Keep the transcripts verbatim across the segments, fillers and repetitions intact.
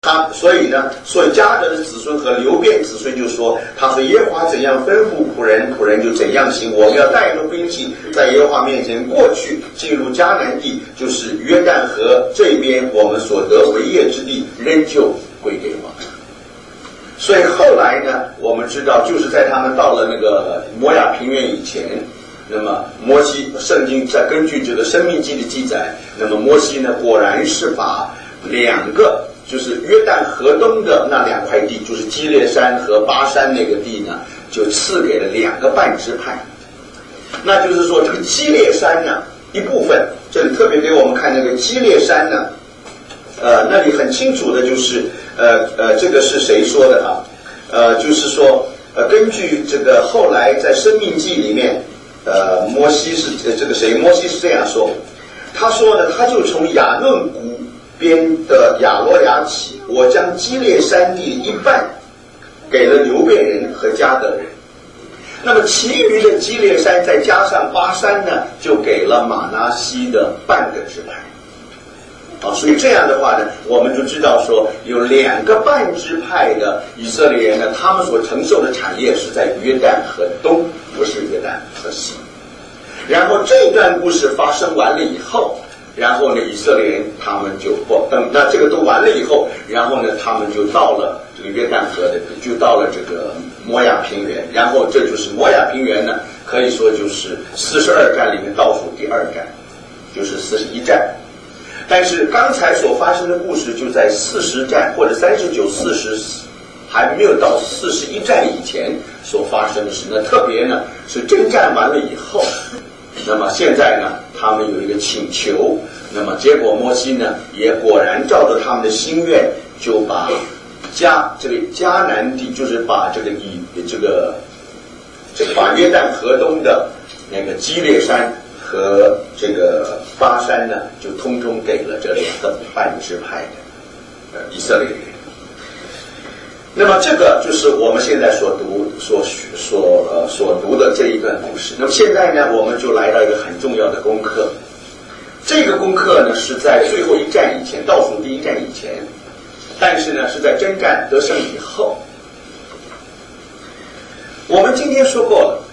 他所以呢，所以迦得的子孙和流便子孙就说，他说耶和华怎样吩咐仆人，仆人就怎样行。我们要带着兵器，在耶和华面前过去，进入迦南地，就是约旦河这边我们所得为业之地，仍旧归给我们。所以后来呢，我们知道，就是在他们到了那个摩亚平原以前，那么摩西圣经在根据这个申命记的记载，那么摩西呢，果然是把两个。就是约旦河东的那两块地，就是基列山和巴山那个地呢，就赐给了两个半支派。那就是说，这个基列山呢，一部分，这里特别给我们看那个基列山呢，呃，那里很清楚的就是，呃呃，这个是谁说的啊？呃，就是说，呃，根据这个后来在申命记里面，呃，摩西是呃这个谁？摩西是这样说，他说呢，他就从亚嫩谷边的亚罗亚起，我将基列山地一半给了流便人和迦得人，那么其余的基列山再加上巴山呢，就给了玛拿西的半个支派。啊，所以这样的话呢，我们就知道说，有两个半支派的以色列人呢，他们所承受的产业是在约旦河东，不是约旦河西。然后这段故事发生完了以后。然后呢，以色列人他们就不等，那这个都完了以后，然后呢，他们就到了这个约旦河的，就到了这个摩亚平原。然后这就是摩亚平原呢，可以说就是四十二站里面倒数第二站，就是四十一站。但是刚才所发生的故事就在四十站或者三十九、四十还没有到四十一站以前所发生的事。那特别呢是征战完了以后。那么现在呢，他们有一个请求，那么结果摩西呢也果然照着他们的心愿，就把迦这个迦南地，就是把这个以这个这个把约旦河东的那个基列山和这个巴山呢，就通通给了这两个半支派的呃以色列人。那么这个就是我们现在所读、所所呃所读的这一段故事。那么现在呢，我们就来到一个很重要的功课。这个功课呢是在最后一战以前，倒数第一战以前，但是呢是在征战得胜以后。我们今天说过了，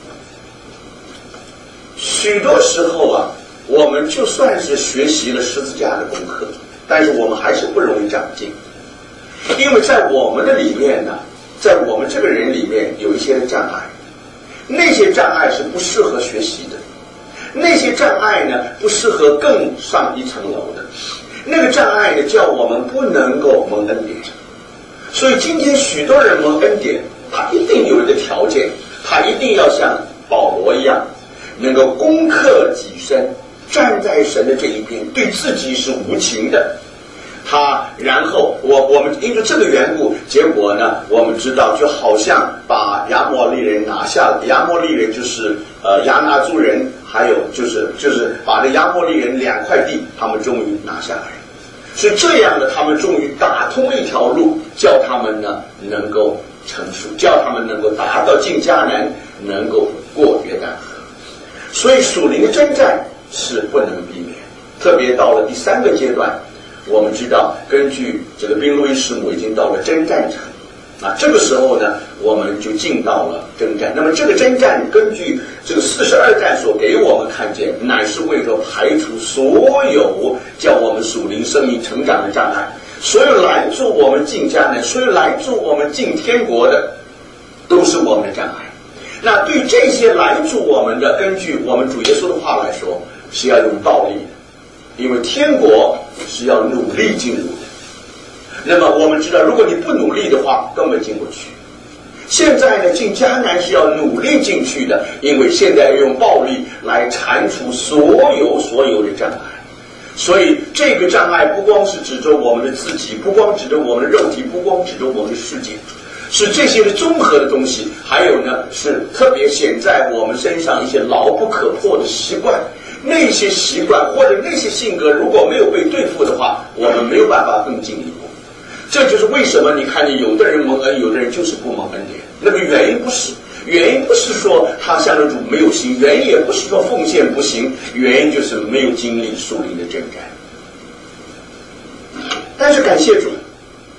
许多时候啊，我们就算是学习了十字架的功课，但是我们还是不容易长进。因为在我们的里面呢，在我们这个人里面有一些的障碍，那些障碍是不适合学习的，那些障碍呢不适合更上一层楼的，那个障碍呢叫我们不能够蒙恩典。所以今天许多人蒙恩典，他一定有一个条件，他一定要像保罗一样，能够攻克己身，站在神的这一边，对自己是无情的。他然后我我们因为这个缘故，结果呢，我们知道就好像把亚摩利人拿下了。亚摩利人就是呃亚纳族人，还有就是就是把这亚摩利人两块地，他们终于拿下来。所以这样的，他们终于打通了一条路，叫他们呢能够成熟，叫他们能够达到进迦南，能够过约旦河。所以属灵的征战是不能避免，特别到了第三个阶段。我们知道，根据这个兵路易师母已经到了征战城，啊，这个时候呢，我们就进到了征战。那么这个征战，根据这个四十二战所给我们看见，乃是为了排除所有叫我们属灵生命成长的障碍，所有拦住我们进迦南，所有拦住我们进天国的，都是我们的障碍。那对这些拦住我们的，根据我们主耶稣的话来说，是要用道理的。因为天国是要努力进入的，那么我们知道，如果你不努力的话，根本进不去。现在呢，进迦南是要努力进去的，因为现在要用暴力来铲除所有所有的障碍。所以这个障碍不光是指着我们的自己，不光指着我们的肉体，不光指着我们的世界，是这些的综合的东西。还有呢，是特别显在我们身上一些牢不可破的习惯。那些习惯或者那些性格如果没有被对付的话，我们没有办法更进一步。这就是为什么你看见有的人蒙恩，有的人就是不蒙恩典。那个原因不是，原因不是说他向着主没有心，原因也不是说奉献不行，原因就是没有经历属灵的征战。但是感谢主，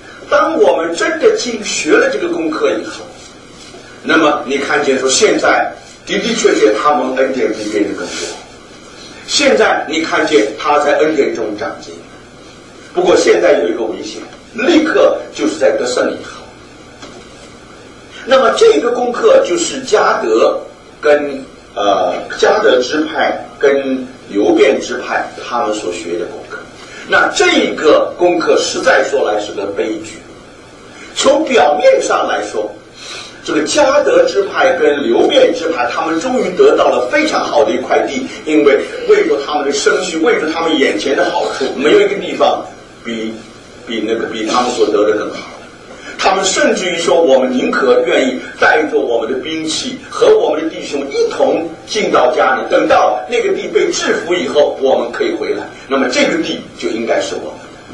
经学了这个功课以后，那么你看见说现在的的确确他们恩典比别人更多，现在你看见他在恩典中长进。不过现在有一个危险，立刻就是在得胜以后，那么这个功课就是迦得跟呃迦得支派跟流便支派他们所学的功课。那这个功课实在说来是个悲剧。从表面上来说，这个迦得支派跟流便支派他们终于得到了非常好的一块地，因为为着他们的生息，为着他们眼前的好处，没有一个地方比比那个比他们所得的更好。他们甚至于说，我们宁可愿意带着我们的兵器和我们的弟兄一同进到迦南，等到那个地被制服以后，我们可以回来，那么这个地就应该是我们的。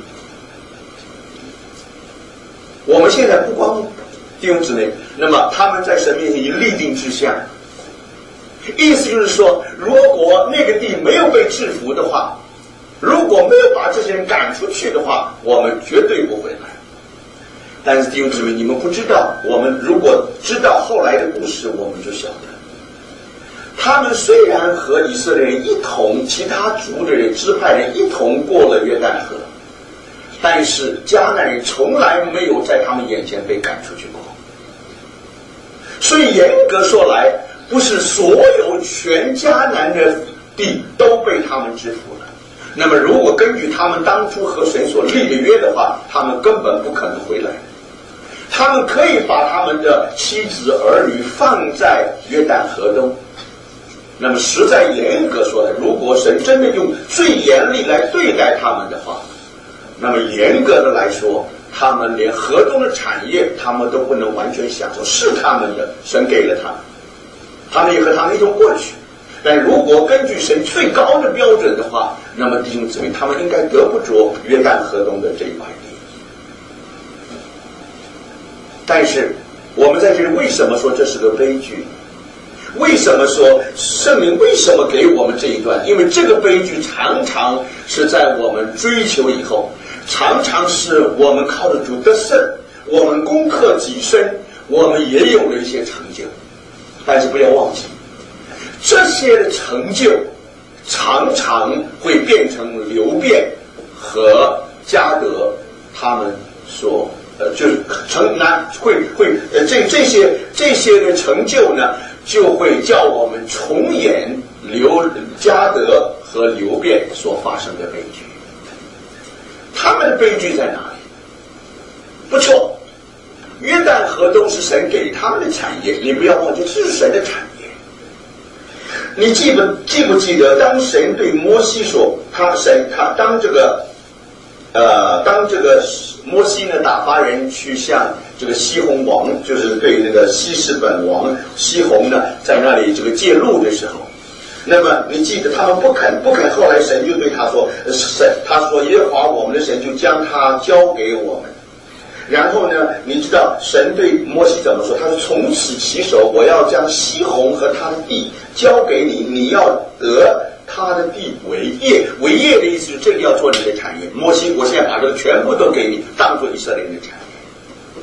我们现在不光弟兄姊妹，那么他们在神面前已经立定志向，意思就是说，如果那个地没有被制服的话，如果没有把这些人赶出去的话，我们绝对不回来。但是弟兄姊妹，你们不知道，我们如果知道后来的故事，我们就晓得，他们虽然和以色列人一同，其他族的人、支派人一同过了约旦河，但是迦南人从来没有在他们眼前被赶出去过。所以严格说来，不是所有全迦南的地都被他们制服了。那么如果根据他们当初和神所立的约的话，他们根本不可能回来。他们可以把他们的妻子儿女放在约旦河东。那么实在严格说来，如果神真的用最严厉来对待他们的话，那么严格的来说，他们连河东的产业他们都不能完全享受，是他们的，神给了他们，他们也和他们一同过去。但如果根据神最高的标准的话，那么弟兄姊妹，他们应该得不着约旦河东的这一块地。但是我们在这里为什么说这是个悲剧？为什么说圣灵为什么给我们这一段？因为这个悲剧常常是在我们追求以后，常常是我们靠着主得胜，我们攻克己身，我们也有了一些成就。但是不要忘记，这些的成就常常会变成流便和迦得他们所呃，就是成难会会呃这这些这些的成就呢，就会叫我们重演流迦得和流便所发生的悲剧。他们的悲剧在哪里？不错，约旦河东是神给他们的产业，你不要忘记，这是神的产业。你记不记不记得，当神对摩西说，他神他当这个呃当这个摩西呢打发人去向这个西宏王，就是对那个西施本王西宏呢在那里这个借路的时候，那么你记得他们不肯不肯，后来神就对他说，神他说耶和华我们的神就将他交给我们。然后呢，你知道神对摩西怎么说？他说从此起手，我要将西宏和他的地交给你，你要得他的地为业。为业的意思是这个要做你的产业。摩西，我现在把这个全部都给你，当做以色列人的产业。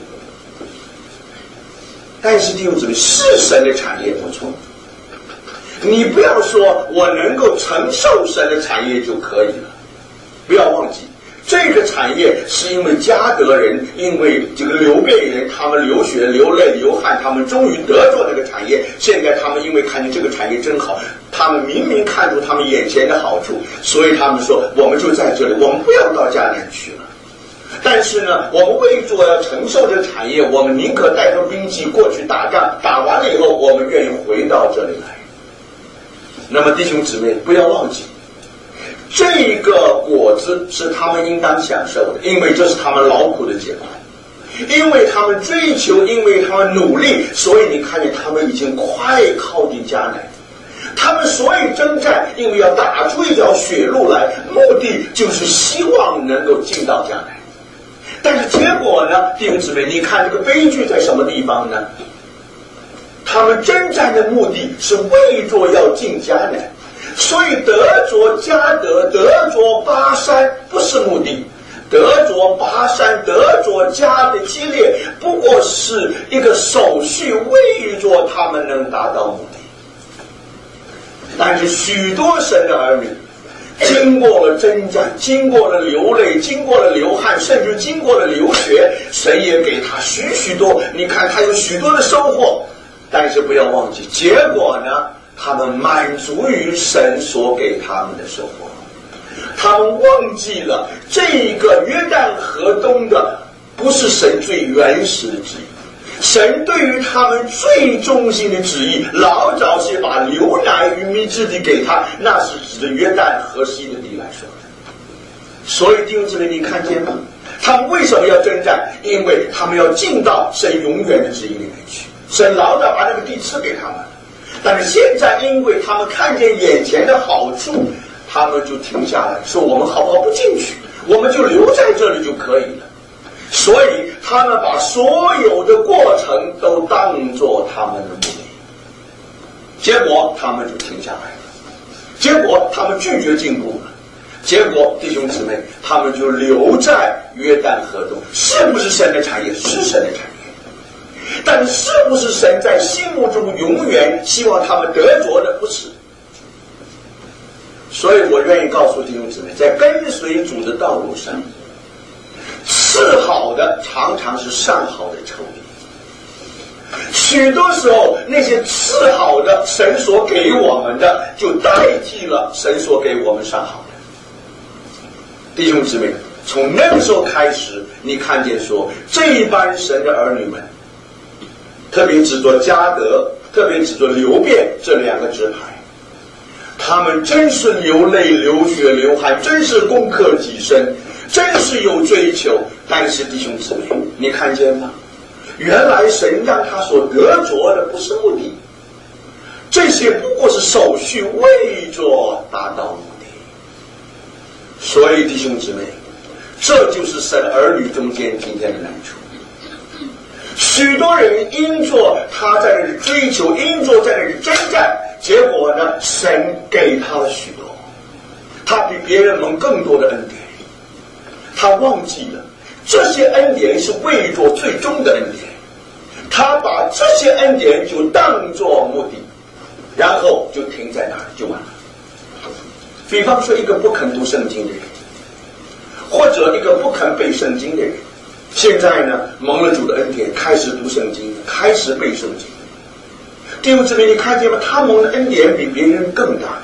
但是弟兄姊妹，是神的产业不错，你不要说我能够承受神的产业就可以了，不要忘记，这个产业是因为迦得人，因为这个流便人，他们流血流泪流汗，他们终于得着这个产业。现在他们因为看见这个产业真好，他们明明看出他们眼前的好处，所以他们说我们就在这里，我们不要到迦南去了。但是呢，我们为着要承受这个产业，我们宁可带着兵器过去打仗，打完了以后我们愿意回到这里来。那么弟兄姊妹，不要忘记，这个果子是他们应当享受的，因为这是他们劳苦的结果，因为他们追求，因为他们努力，所以你看见他们已经快靠近迦南。他们所以征战，因为要打出一条血路来，目的就是希望能够进到迦南。但是结果呢，弟兄姊妹，你看这个悲剧在什么地方呢？他们征战的目的是为着要进迦南，所以得着迦得，得着巴山不是目的，得着巴山，得着迦的基列不过是一个手续，为着他们能达到目的。但是许多神的儿女经过了征战，经过了流泪，经过了流汗，甚至经过了流血，神也给他许许多，你看他有许多的收获，但是不要忘记，结果呢，他们满足于神所给他们的收获，他们忘记了这个约旦河东的不是神最原始的旨意，神对于他们最忠心的旨意，老早是把流奶与蜜之地给他，那是指着约旦河西的地来说的。所以弟兄姊妹，你看见吗？他们为什么要征战？因为他们要进到神永远的旨意里面去。神老早把那个地赐给他们，但是现在因为他们看见眼前的好处，他们就停下来说，我们好不好不进去，我们就留在这里就可以了。所以他们把所有的过程都当作他们的目的，结果他们就停下来了，结果他们拒绝进步了，结果弟兄姊妹，他们就留在约旦河东。是不是神的产业？是神的产业，但是不是神在心目中永远希望他们得着的？不是。所以我愿意告诉弟兄姊妹，在跟随主的道路上，次好的常常是上好的仇敌。许多时候，那些次好的神所给我们的，就代替了神所给我们上好的。弟兄姊妹，从那个时候开始，你看见说，这一班神的儿女们，特别指着迦得，特别指着流便这两个支派，他们真是流泪流血流汗，真是攻克己身，真是有追求。但是弟兄姊妹，你看见吗？原来神让他所得着的不是目的，这些不过是手续，为着达到目的。所以弟兄姊妹，这就是神儿女中间今天的难处。许多人因着他在那里追求，因着在那里征战，结果呢，神给他了许多，他比别人蒙更多的恩典，他忘记了这些恩典是为着最终的恩典，他把这些恩典就当作目的，然后就停在那儿就完了。比方说一个不肯读圣经的人，或者一个不肯背圣经的人，现在呢蒙了主的恩典，开始读圣经，开始背圣经。弟兄姊妹，你看见吗？他蒙的恩典比别人更大。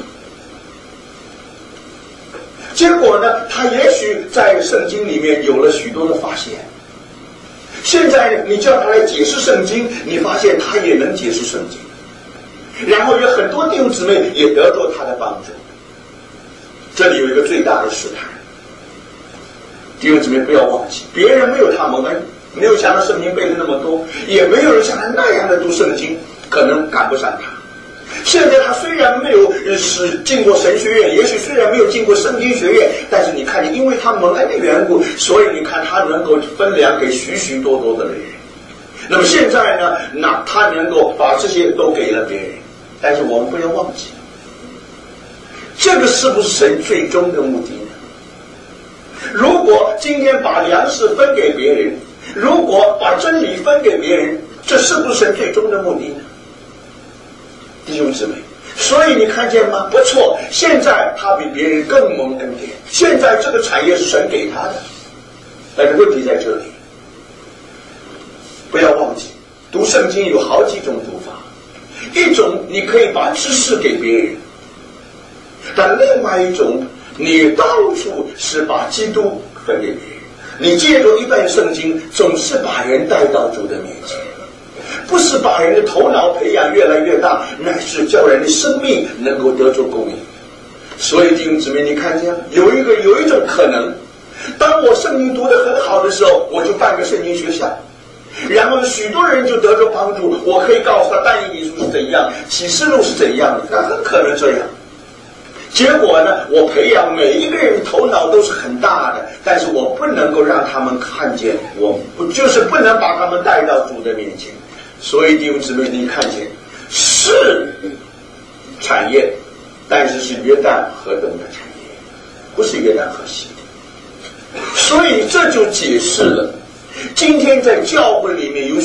结果呢，他也许在圣经里面有了许多的发现。现在你叫他来解释圣经，你发现他也能解释圣经。然后有很多弟兄姊妹也得到他的帮助。这里有一个最大的试探，弟兄姊妹不要忘记，别人没有他蒙恩，没有像他圣经背的那么多，也没有人像他那样的读圣经，可能赶不上他。现在他虽然没有是进过神学院，也许虽然没有进过圣经学院，但是你看见，因为他蒙恩的缘故，所以你看他能够分粮给许许多多的人。那么现在呢，那他能够把这些都给了别人，但是我们不要忘记，这个是不是神最终的目的呢？如果今天把粮食分给别人，如果把真理分给别人，这是不是神最终的目的呢？弟兄姊妹，所以你看见吗？不错，现在他比别人更蒙恩典，现在这个产业是神给他的，但是问题在这里，不要忘记，读圣经有好几种读法，一种你可以把知识给别人，但另外一种你到处是把基督分给别人，你借着一段圣经总是把人带到主的面前，不是把人的头脑培养越来越大，乃是叫人的生命能够得着供应。所以弟兄姊妹，你看见有一个有一种可能，当我圣经读得很好的时候，我就办个圣经学校，然后许多人就得着帮助，我可以告诉他但以理书是怎样，启示录是怎样的，那很可能这样。结果呢，我培养每一个人头脑都是很大的，但是我不能够让他们看见，我不就是不能把他们带到主的面前。所以弟兄姊妹，你看见是产业，但是是约旦河东的产业，不是约旦河西的。所以这就解释了今天在教会里面有